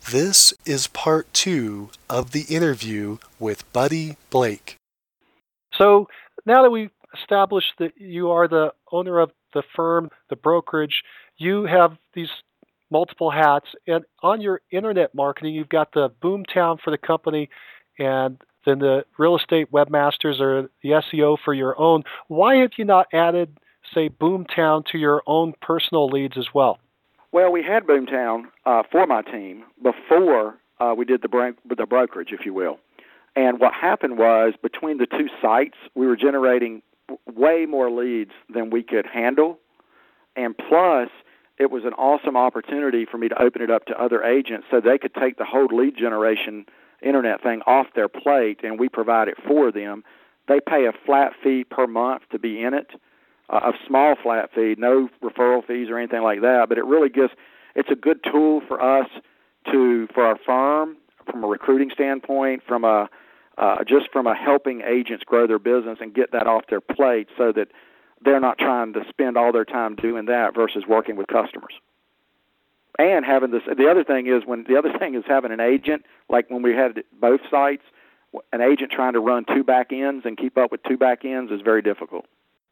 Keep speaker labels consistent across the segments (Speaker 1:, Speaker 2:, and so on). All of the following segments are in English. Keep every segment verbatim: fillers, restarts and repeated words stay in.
Speaker 1: This is part two of the interview with Buddy Blake.
Speaker 2: So now that we've established that you are the owner of the firm, the brokerage, you have these multiple hats. And on your internet marketing, you've got the Boomtown for the company and then the real estate webmasters or the S E O for your own. Why have you not added, say, Boomtown to your own personal leads as well?
Speaker 3: Well, we had Boomtown uh, for my team before uh, we did the, bro- the brokerage, if you will. And what happened was between the two sites, we were generating way more leads than we could handle. And plus, it was an awesome opportunity for me to open it up to other agents so they could take the whole lead generation internet thing off their plate, and we provide it for them. They pay a flat fee per month to be in it. Uh, a small flat fee, no referral fees or anything like that, but it really gives, it's a good tool for us to, for our firm, from a recruiting standpoint, from a, uh, just from a helping agents grow their business and get that off their plate so that they're not trying to spend all their time doing that versus working with customers. And having this, the other thing is when, the other thing is having an agent, like when we had both sites, an agent trying to run two back ends and keep up with two back ends is very difficult.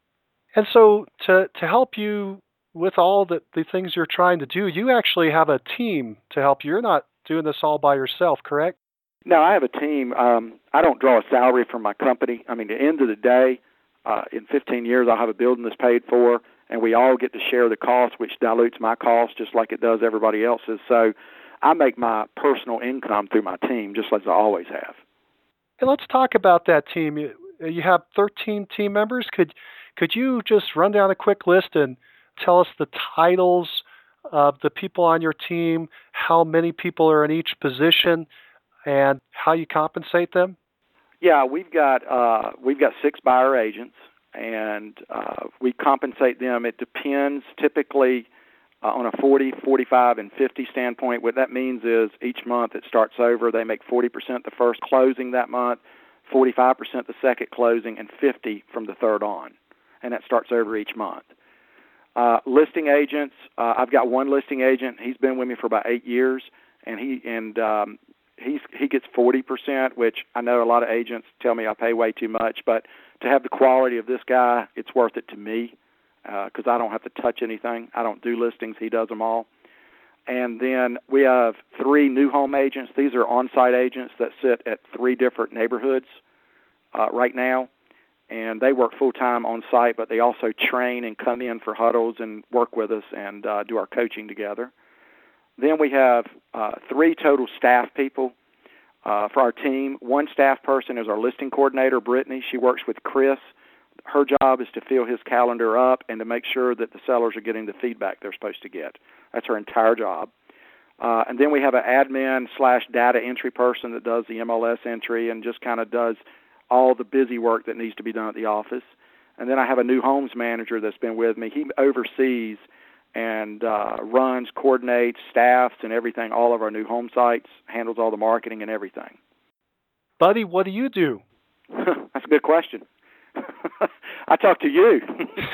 Speaker 2: And so to, to help you with all the, the things you're trying to do, you actually have a team to help you. You're not doing this all by yourself, correct?
Speaker 3: No, I have a team. Um, I don't draw a salary from my company. I mean, at the end of the day, uh, in fifteen years, I'll have a building that's paid for, and we all get to share the cost, which dilutes my cost just like it does everybody else's. So I make my personal income through my team, just as I always have.
Speaker 2: And let's talk about that team. You, you have thirteen team members. Could Could you just run down a quick list and tell us the titles of the people on your team, how many people are in each position, and how you compensate them?
Speaker 3: Yeah, we've got uh, we've got six buyer agents, and uh, we compensate them. It depends, typically uh, on a forty, forty-five, and fifty standpoint. What that means is each month it starts over. They make forty percent the first closing that month, forty-five percent the second closing, and fifty from the third on. And that starts over each month. Uh, listing agents, uh, I've got one listing agent. He's been with me for about eight years, and he and um, he's he gets forty percent, which I know a lot of agents tell me I pay way too much, but to have the quality of this guy, it's worth it to me because uh, I don't have to touch anything. I don't do listings. He does them all. And then we have three new home agents. These are on-site agents that sit at three different neighborhoods uh, right now. And they work full-time on site, but they also train and come in for huddles and work with us and uh, do our coaching together. Then we have uh, three total staff people uh, for our team. One staff person is our listing coordinator, Brittany. She works with Chris. Her job is to fill his calendar up and to make sure that the sellers are getting the feedback they're supposed to get. That's her entire job. Uh, and then we have an admin slash data entry person that does the M L S entry and just kind of does all the busy work that needs to be done at the office. And then I have a new homes manager that's been with me. He oversees and uh, runs, coordinates, staffs, and everything, all of our new home sites, handles all the marketing and everything.
Speaker 2: Buddy, what do you do?
Speaker 3: That's a good question. I talk to you.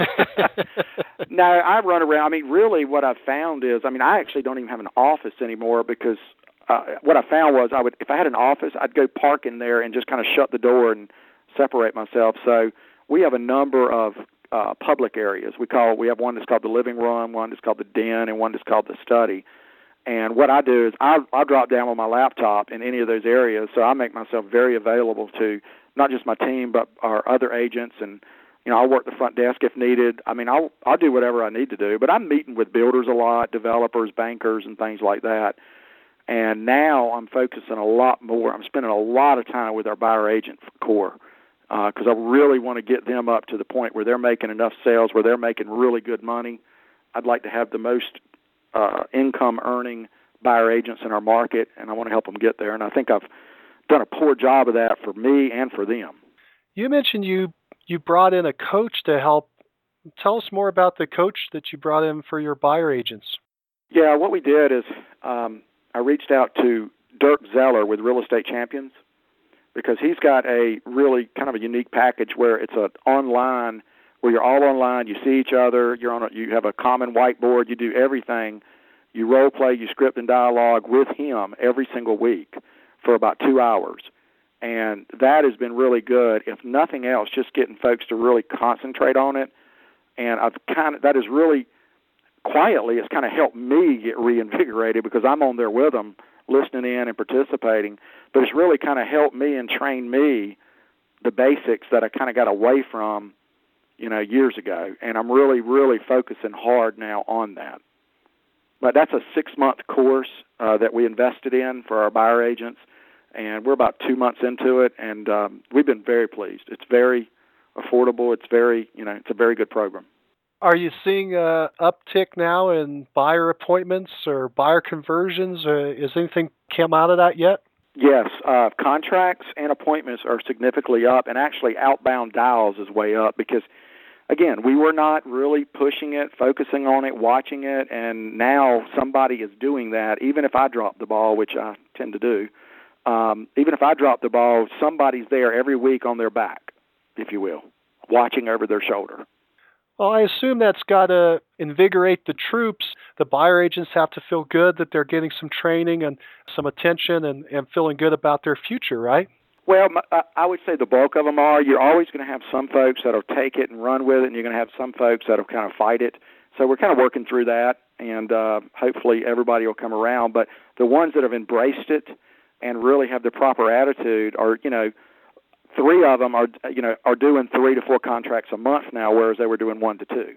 Speaker 3: No, I run around. I mean, really what I've found is, I mean, I actually don't even have an office anymore because Uh, what I found was I would, if I had an office, I'd go park in there and just kind of shut the door and separate myself. So we have a number of uh, public areas. We call we have one that's called the living room, one that's called the den, and one that's called the study. And what I do is I'll, I'll drop down on my laptop in any of those areas, so I make myself very available to not just my team but our other agents. And you know, I'll work the front desk if needed. I mean, I'll I'll do whatever I need to do. But I'm meeting with builders a lot, developers, bankers, and things like that. And now I'm focusing a lot more. I'm spending a lot of time with our buyer agent core because uh, I really want to get them up to the point where they're making enough sales, where they're making really good money. I'd like to have the most uh, income-earning buyer agents in our market, and I want to help them get there. And I think I've done a poor job of that for me and for them.
Speaker 2: You mentioned you, you brought in a coach to help. Tell us more about the coach that you brought in for your buyer agents.
Speaker 3: Yeah, what we did is um, – I reached out to Dirk Zeller with Real Estate Champions because he's got a really kind of a unique package where it's an online, where you're all online, you see each other, you're on a, you have a common whiteboard, you do everything You role play, you script and dialogue with him every single week for about two hours. And that has been really good. If nothing else, just getting folks to really concentrate on it. And I've kind of, that has really, quietly, it's kind of helped me get reinvigorated because I'm on there with them, listening in and participating. But it's really kind of helped me and trained me the basics that I kind of got away from, you know, years ago. And I'm really, really focusing hard now on that. But that's a six-month course uh, that we invested in for our buyer agents. And we're about two months into it, and um, we've been very pleased. It's very affordable. It's very, you know, it's a very good program.
Speaker 2: Are you seeing a uptick now in buyer appointments or buyer conversions? Or is anything come out of that yet?
Speaker 3: Yes, uh, contracts and appointments are significantly up, and actually outbound dials is way up because, again, we were not really pushing it, focusing on it, watching it, and now somebody is doing that, even if I drop the ball, which I tend to do. Um, even if I drop the ball, somebody's there every week on their back, if you will, watching over their shoulder.
Speaker 2: Well, I assume that's got to invigorate the troops. The buyer agents have to feel good that they're getting some training and some attention and, and feeling good about their future, right?
Speaker 3: Well, I would say the bulk of them are. You're always going to have some folks that will take it and run with it, and you're going to have some folks that will kind of fight it. So we're kind of working through that, and uh, hopefully everybody will come around. But the ones that have embraced it and really have the proper attitude are, you know, three of them are, you know, are doing three to four contracts a month now, whereas they were doing one to two.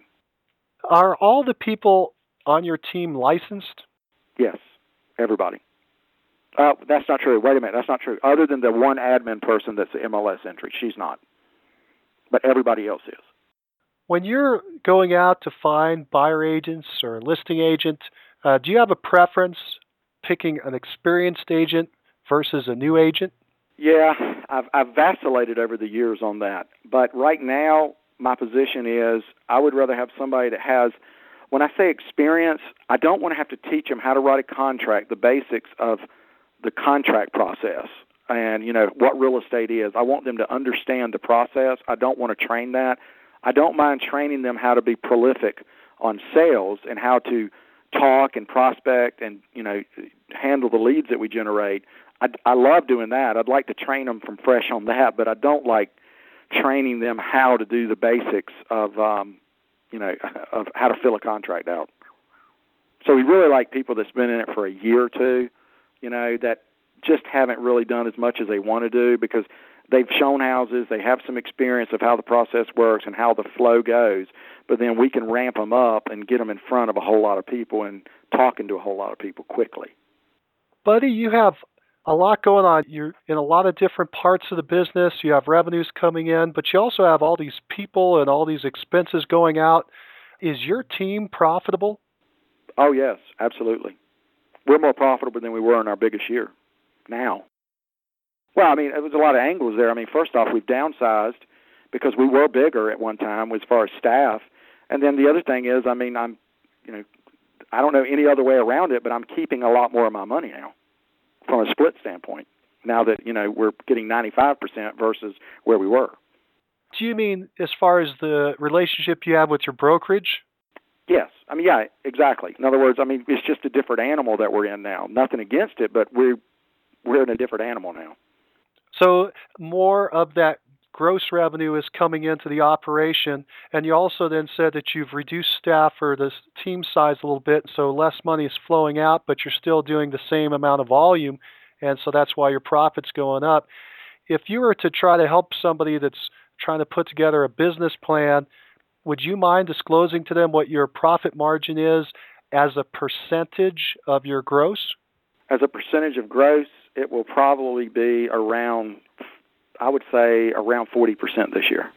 Speaker 2: Are all the people on your team licensed?
Speaker 3: Yes, everybody. Uh, that's not true. Wait a minute, that's not true. Other than the one admin person that's the M L S entry, she's not. But everybody else is.
Speaker 2: When you're going out to find buyer agents or a listing agent, uh, do you have a preference picking an experienced agent versus a new agent?
Speaker 3: Yeah, I've, I've vacillated over the years on that. But right now, my position is I would rather have somebody that has, when I say experience, I don't want to have to teach them how to write a contract, the basics of the contract process and, you know, what real estate is. I want them to understand the process. I don't want to train that. I don't mind training them how to be prolific on sales and how to talk and prospect and, you know, handle the leads that we generate. I, I love doing that. I'd like to train them from fresh on that, but I don't like training them how to do the basics of, um, you know, of how to fill a contract out. So we really like people that's been in it for a year or two, you know, that just haven't really done as much as they want to do because they've shown houses, they have some experience of how the process works and how the flow goes, but then we can ramp them up and get them in front of a whole lot of people and talking to a whole lot of people quickly.
Speaker 2: Buddy, you have a lot going on. You're in a lot of different parts of the business. You have revenues coming in, but you also have all these people and all these expenses going out. Is your team profitable?
Speaker 3: Oh, yes, absolutely. We're more profitable than we were in our biggest year now. Well, I mean, it was a lot of angles there. I mean, first off, we've downsized because we were bigger at one time as far as staff. And then the other thing is, I mean, I'm, you know, I don't know any other way around it, but I'm keeping a lot more of my money now from a split standpoint, now that, you know, we're getting ninety-five percent versus where we were.
Speaker 2: Do you mean as far as the relationship you have with your brokerage?
Speaker 3: Yes. I mean, yeah, exactly. In other words, I mean, it's just a different animal that we're in now. Nothing against it, but we're, we're in a different animal now.
Speaker 2: So more of that gross revenue is coming into the operation, and you also then said that you've reduced staff or the team size a little bit, so less money is flowing out, but you're still doing the same amount of volume, and so that's why your profit's going up. If you were to try to help somebody that's trying to put together a business plan, would you mind disclosing to them what your profit margin is as a percentage of your gross?
Speaker 3: As a percentage of gross, it will probably be around, I would say, around forty percent this year.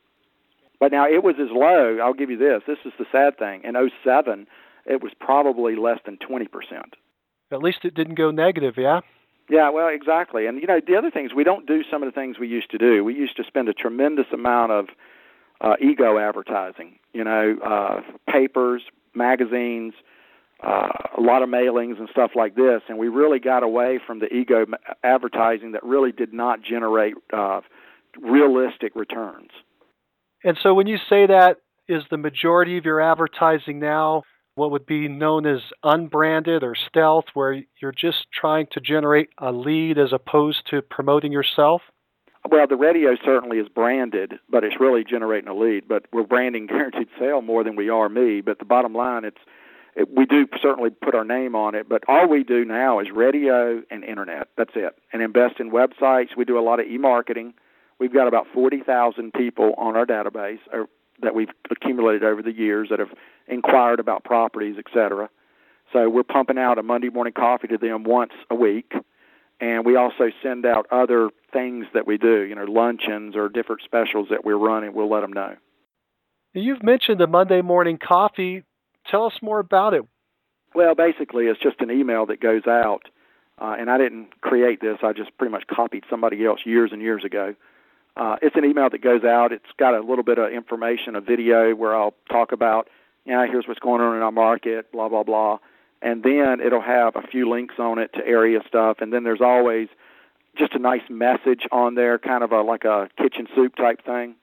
Speaker 3: But now it was as low, I'll give you this, this is the sad thing. In oh seven, it was probably less than twenty percent.
Speaker 2: At least it didn't go negative, yeah?
Speaker 3: Yeah, well, exactly. And, you know, the other things, we don't do some of the things we used to do. We used to spend a tremendous amount of uh, ego advertising, you know, uh, papers, magazines, uh, a lot of mailings and stuff like this. And we really got away from the ego advertising that really did not generate uh, realistic returns.
Speaker 2: And so when you say that, is the majority of your advertising now what would be known as unbranded or stealth, where you're just trying to generate a lead as opposed to promoting yourself?
Speaker 3: Well, the radio certainly is branded, but it's really generating a lead. But we're branding Guaranteed Sale more than we are me. But the bottom line, it's it, we do certainly put our name on it. But all we do now is radio and internet. That's it. And invest in websites. We do a lot of e-marketing. We've got about forty thousand people on our database or, that we've accumulated over the years that have inquired about properties, et cetera. So we're pumping out a Monday morning coffee to them once a week. And we also send out other things that we do, you know, luncheons or different specials that we're running. We'll let them know.
Speaker 2: You've mentioned the Monday morning coffee. Tell us more about it.
Speaker 3: Well, basically, it's just an email that goes out. Uh, and I didn't create this. I just pretty much copied somebody else years and years ago. Uh, it's an email that goes out. It's got a little bit of information, a video where I'll talk about, you know, here's what's going on in our market, blah, blah, blah. And then it'll have a few links on it to area stuff. And then there's always just a nice message on there, kind of a like a kitchen soup type thing.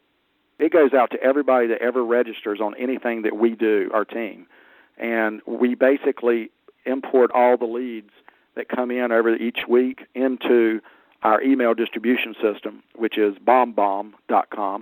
Speaker 3: It goes out to everybody that ever registers on anything that we do, our team. And we basically import all the leads that come in over each week into our email distribution system, which is bomb bomb dot com.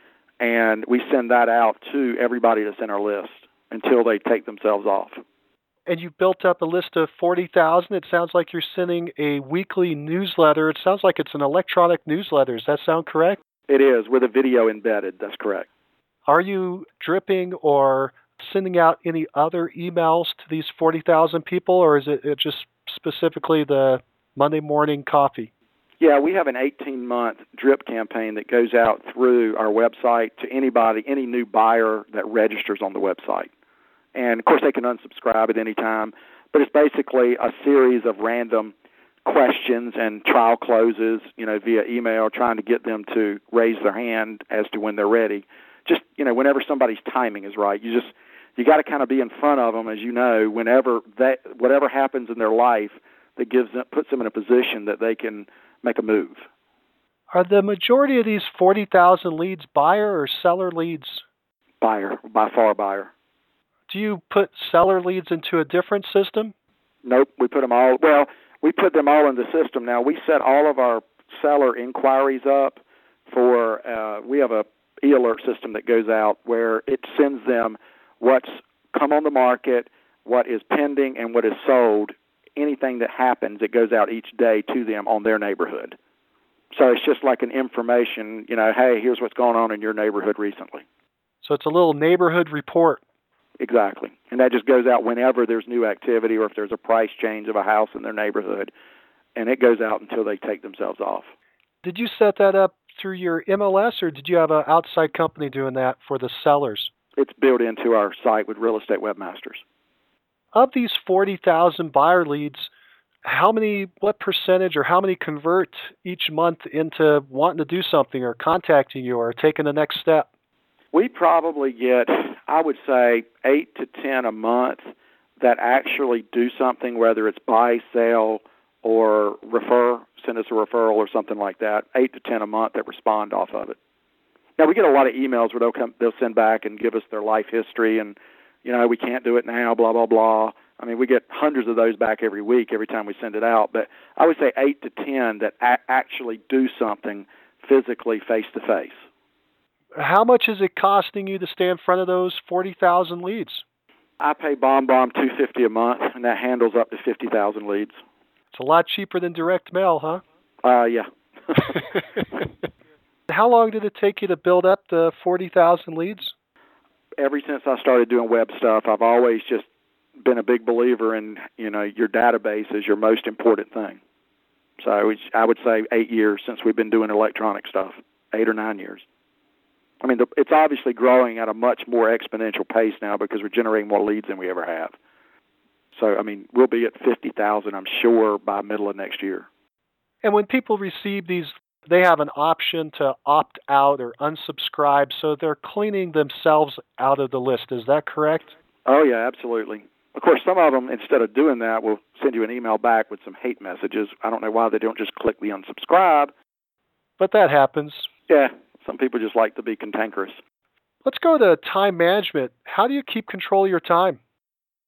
Speaker 3: And we send that out to everybody that's in our list until they take themselves off.
Speaker 2: And you built up a list of forty thousand. It sounds like you're sending a weekly newsletter. It sounds like it's an electronic newsletter. Does that sound correct?
Speaker 3: It is, with a video embedded. That's correct.
Speaker 2: Are you dripping or sending out any other emails to these forty thousand people, or is it just specifically the Monday morning coffee?
Speaker 3: Yeah, we have an eighteen-month drip campaign that goes out through our website to anybody, any new buyer that registers on the website. And, of course, they can unsubscribe at any time. But it's basically a series of random questions and trial closes, you know, via email, trying to get them to raise their hand as to when they're ready. Just, you know, whenever somebody's timing is right. You just, you got to kind of be in front of them, as you know, whenever that, whatever happens in their life that gives them, puts them in a position that they can make a move.
Speaker 2: Are the majority of these forty thousand leads buyer or seller leads?
Speaker 3: Buyer, by far buyer.
Speaker 2: Do you put seller leads into a different system?
Speaker 3: Nope, we put them all, well, we put them all in the system. Now, we set all of our seller inquiries up for, uh, we have a e-alert system that goes out where it sends them what's come on the market, what is pending, and what is sold. Anything that happens, it goes out each day to them on their neighborhood. So it's just like an information, you know, hey, here's what's going on in your neighborhood recently.
Speaker 2: So it's a little neighborhood report.
Speaker 3: Exactly. And that just goes out whenever there's new activity or if there's a price change of a house in their neighborhood. And it goes out until they take themselves off.
Speaker 2: Did you set that up through your M L S, or did you have an outside company doing that for the sellers?
Speaker 3: It's built into our site with Real Estate Webmasters.
Speaker 2: Of these forty thousand buyer leads, how many, what percentage or how many convert each month into wanting to do something or contacting you or taking the next step?
Speaker 3: We probably get, I would say, eight to ten a month that actually do something, whether it's buy, sell, or refer, send us a referral or something like that. Eight to ten a month that respond off of it. Now, we get a lot of emails where they'll come, they'll send back and give us their life history and, you know, we can't do it now, blah, blah, blah. I mean, we get hundreds of those back every week, every time we send it out. But I would say eight to ten that a- actually do something physically face-to-face.
Speaker 2: How much is it costing you to stay in front of those forty thousand leads?
Speaker 3: I pay Bomb Bomb two hundred fifty dollars a month, and that handles up to fifty thousand leads.
Speaker 2: It's a lot cheaper than direct mail, huh?
Speaker 3: Uh, yeah.
Speaker 2: How long did it take you to build up the forty thousand leads?
Speaker 3: Ever since I started doing web stuff, I've always just been a big believer in, you know, your database is your most important thing. So I would, I would say eight years since we've been doing electronic stuff, eight or nine years. I mean, the, it's obviously growing at a much more exponential pace now because we're generating more leads than we ever have. So, I mean, we'll be at fifty thousand, I'm sure, by middle of next year.
Speaker 2: And when people receive these, they have an option to opt out or unsubscribe, so they're cleaning themselves out of the list. Is that correct?
Speaker 3: Oh, yeah, absolutely. Of course, some of them, instead of doing that, will send you an email back with some hate messages. I don't know why they don't just click the unsubscribe.
Speaker 2: But that happens.
Speaker 3: Yeah, some people just like to be cantankerous.
Speaker 2: Let's go to time management. How do you keep control of your time?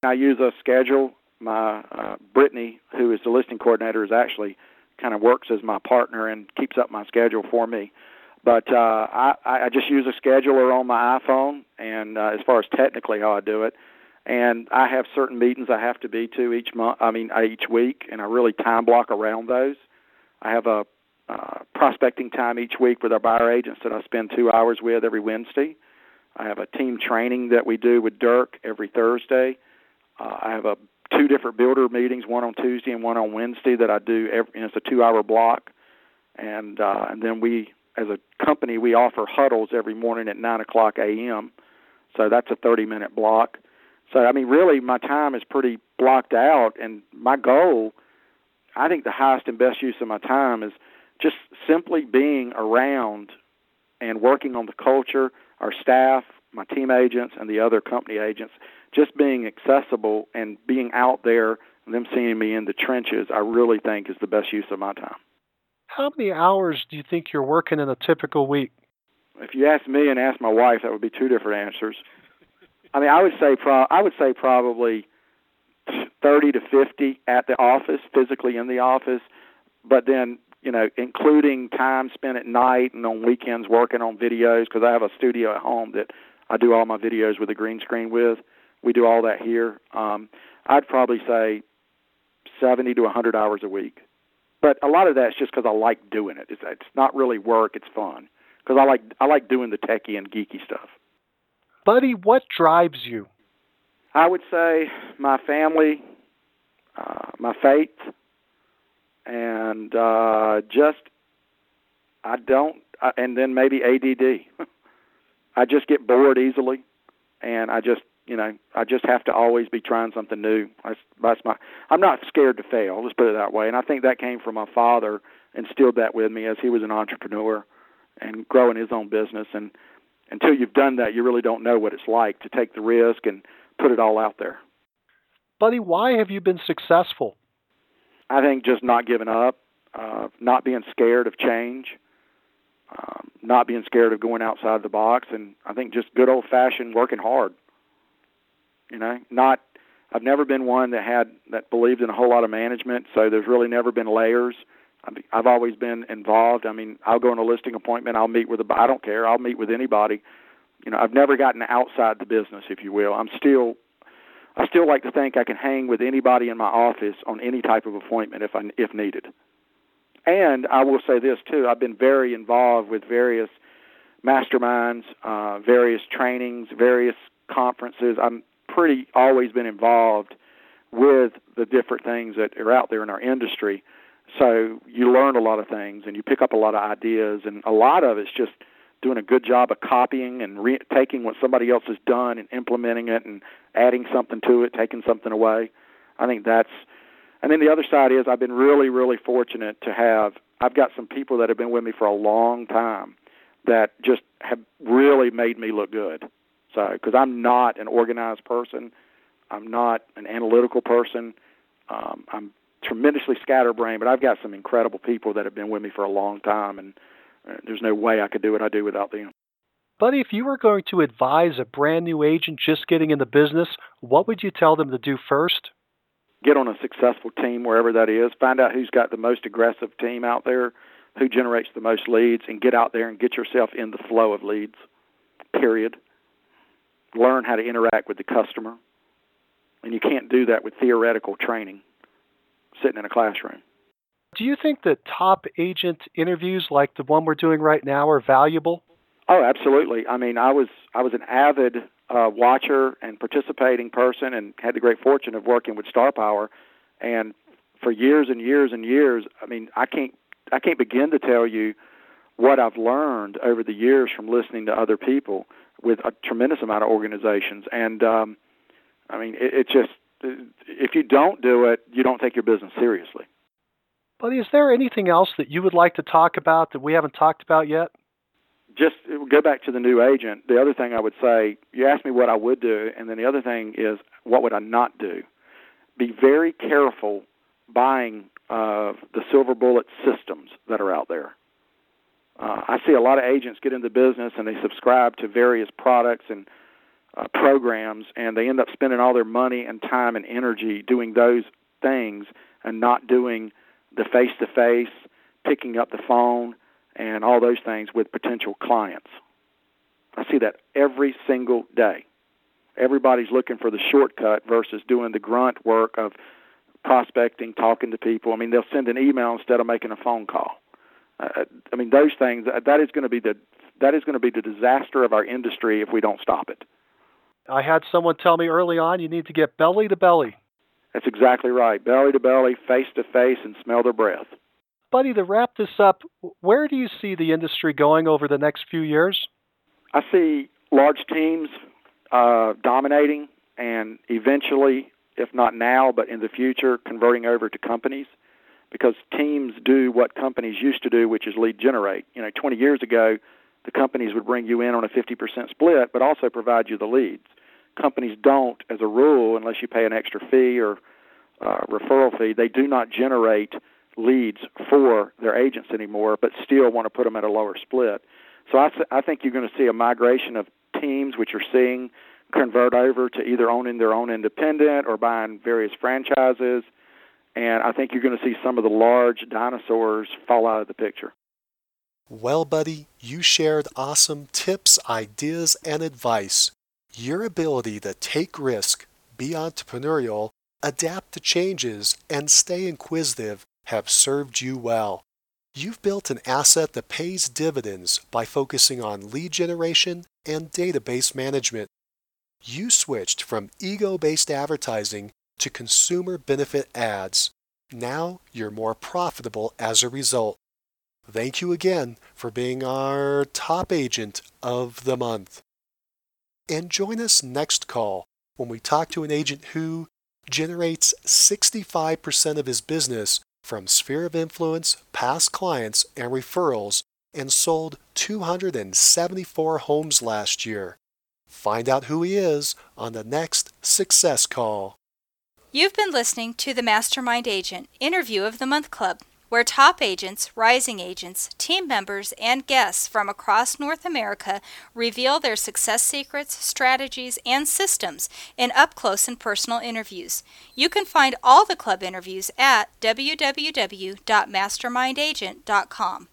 Speaker 3: I use a schedule. My uh, Brittany, who is the listing coordinator, is actually kind of works as my partner and keeps up my schedule for me. But uh, I, I just use a scheduler on my iPhone, and uh, as far as technically how I do it, and I have certain meetings I have to be to each month. I mean, each week, and I really time block around those. I have a uh, prospecting time each week with our buyer agents that I spend two hours with every Wednesday. I have a team training that we do with Dirk every Thursday. Uh, I have a two different builder meetings, one on Tuesday and one on Wednesday that I do. Every, and it's a two-hour block. And uh, and then we, as a company, we offer huddles every morning at nine o'clock a.m., so that's a thirty-minute block. So, I mean, really, my time is pretty blocked out, and my goal, I think the highest and best use of my time is just simply being around and working on the culture, our staff, my team agents, and the other company agents, just being accessible and being out there and them seeing me in the trenches, I really think is the best use of my time.
Speaker 2: How many hours do you think you're working in a typical week?
Speaker 3: If you ask me and ask my wife, that would be two different answers. I mean, I would say pro- I would say probably thirty to fifty at the office, physically in the office, but then, you know, including time spent at night and on weekends working on videos, because I have a studio at home that I do all my videos with a green screen with. We do all that here. Um, I'd probably say seventy to one hundred hours a week. But a lot of that's just because I like doing it. It's, it's not really work. It's fun because I like I like doing the techie and geeky stuff.
Speaker 2: Buddy, what drives you?
Speaker 3: I would say my family, uh, my faith, and uh, just I don't, uh, and then maybe A D D. I just get bored easily, and I just, you know, I just have to always be trying something new. That's, that's my. I'm not scared to fail. Let's put it that way. And I think that came from my father, instilled that with me as he was an entrepreneur and growing his own business. And until you've done that, you really don't know what it's like to take the risk and put it all out there.
Speaker 2: Buddy, why have you been successful?
Speaker 3: I think just not giving up, uh, not being scared of change, um, not being scared of going outside the box, and I think just good old-fashioned working hard. You know, not. I've never been one that had that believed in a whole lot of management, so there's really never been layers. I've always been involved. I mean, I'll go on a listing appointment. I'll meet with a. I don't care. I'll meet with anybody. You know, I've never gotten outside the business, if you will. I'm still. I still like to think I can hang with anybody in my office on any type of appointment if I if needed. And I will say this too: I've been very involved with various masterminds, uh, various trainings, various conferences. I'm pretty always been involved with the different things that are out there in our industry. So you learn a lot of things and you pick up a lot of ideas, and a lot of it's just doing a good job of copying and re- taking what somebody else has done and implementing it and adding something to it, taking something away. I think that's, and then the other side is I've been really, really fortunate to have, I've got some people that have been with me for a long time that just have really made me look good. So, because I'm not an organized person, I'm not an analytical person, um, I'm tremendously scatterbrained, but I've got some incredible people that have been with me for a long time, and uh, there's no way I could do what I do without them.
Speaker 2: Buddy, if you were going to advise a brand new agent just getting in the business, what would you tell them to do first?
Speaker 3: Get on a successful team, wherever that is. Find out who's got the most aggressive team out there, who generates the most leads, and get out there and get yourself in the flow of leads, period. Learn how to interact with the customer. And you can't do that with theoretical training, sitting in a classroom.
Speaker 2: Do you think that top agent interviews like the one we're doing right now are valuable?
Speaker 3: Oh, absolutely. I mean, I was I was an avid uh, watcher and participating person, and had the great fortune of working with Star Power. And for years and years and years, I mean, I can't I can't begin to tell you what I've learned over the years from listening to other people with a tremendous amount of organizations. And um, I mean, it, it just, if you don't do it, you don't take your business seriously.
Speaker 2: Buddy, is there anything else that you would like to talk about that we haven't talked about yet?
Speaker 3: Just go back to the new agent. The other thing I would say, you asked me what I would do, and then the other thing is, what would I not do? Be very careful buying uh, the silver bullet systems that are out there. Uh, I see a lot of agents get into business and they subscribe to various products, and uh, programs, and they end up spending all their money and time and energy doing those things and not doing the face-to-face, picking up the phone, and all those things with potential clients. I see that every single day. Everybody's looking for the shortcut versus doing the grunt work of prospecting, talking to people. I mean, they'll send an email instead of making a phone call. Uh, I mean, those things, that is going to be the that is going to be the disaster of our industry if we don't stop it.
Speaker 2: I had someone tell me early on you need to get belly to belly.
Speaker 3: That's exactly right. Belly to belly, face to face, and smell their breath.
Speaker 2: Buddy, to wrap this up, where do you see the industry going over the next few years?
Speaker 3: I see large teams uh, dominating and eventually, if not now, but in the future, converting over to companies, because teams do what companies used to do, which is lead generate. You know, twenty years ago, the companies would bring you in on a fifty percent split, but also provide you the leads. Companies don't, as a rule, unless you pay an extra fee or uh, referral fee, they do not generate leads for their agents anymore, but still want to put them at a lower split. So I, I think you're going to see a migration of teams, which you're seeing, convert over to either owning their own independent or buying various franchises. And I think you're going to see some of the large dinosaurs fall out of the picture.
Speaker 1: Well, buddy, you shared awesome tips, ideas, and advice. Your ability to take risk, be entrepreneurial, adapt to changes, and stay inquisitive have served you well. You've built an asset that pays dividends by focusing on lead generation and database management. You switched from ego-based advertising to consumer benefit ads. Now you're more profitable as a result. Thank you again for being our top agent of the month. And join us next call when we talk to an agent who generates sixty-five percent of his business from sphere of influence, past clients, and referrals, and sold two hundred seventy-four homes last year. Find out who he is on the next Success Call.
Speaker 4: You've been listening to the Mastermind Agent Interview of the Month Club, where top agents, rising agents, team members, and guests from across North America reveal their success secrets, strategies, and systems in up-close and personal interviews. You can find all the club interviews at w w w dot mastermind agent dot com.